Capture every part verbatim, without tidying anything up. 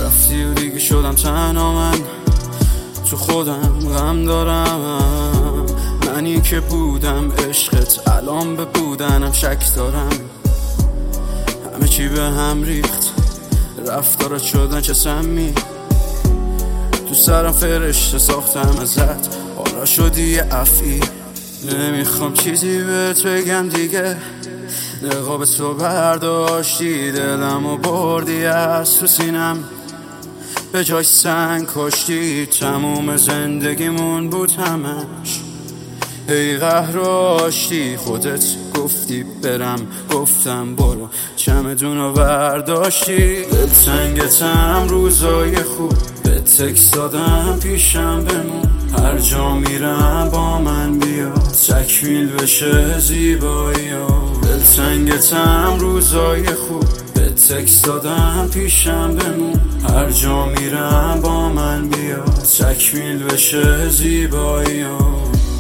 رفتی و دیگه شدم تنها، من تو خودم غم دارم. منی که بودم عشقت الان به بودنم شک دارم. همه چی به هم ریخت، رفتارت شدن چه سمی. تو سرم فرشته ساختم ازت، حالا شدی یه افعی. نمیخوام چیزی بهت بگم دیگه، نقاب تو برداشتی، دلم و بردی از تو سینم، به جای سنگ کشتی. تموم زندگیمون بود همش ای قهر و آشتی. خودت گفتی برم، گفتم برو، چمدونو برداشتی. دلتنگتم روزای خوب، به تکس دادم پیشم بمون. هر جا میرم با من بیا، تکمیل بشه زیبایی ها. دلتنگتم روزای خوب، به تکس دادم پیشم بمون. هر جا میرم با من بیا، تکمیل بشه زیبایی ها.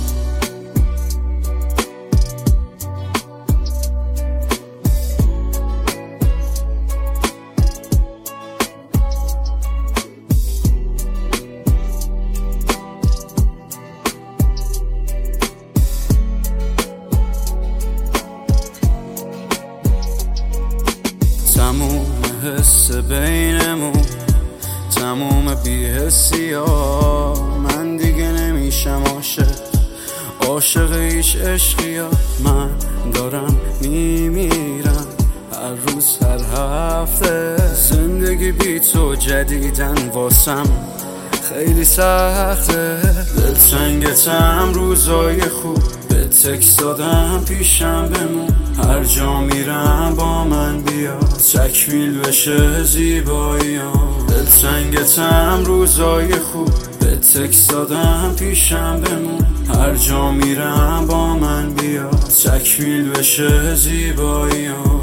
تموم حس بینمون، تموم بی‌حسی ها. من دیگه نمیشم عاشق، عاشق هیچ عشقی ها. من دارم میمیرم هر روز هر هفته. زندگی بی تو جدیدن واسم خیلی سخته. دلتنگتم روزای خوب، به تکس دادم پیشم بمون. هر جا میرم با من بیا، تکمیل بشه زیبایی ها. دلتنگتم روزای خوب، به تکس دادم پیشم بمون. هر جا میرم با من بیا، تکمیل بشه زیبایی ها.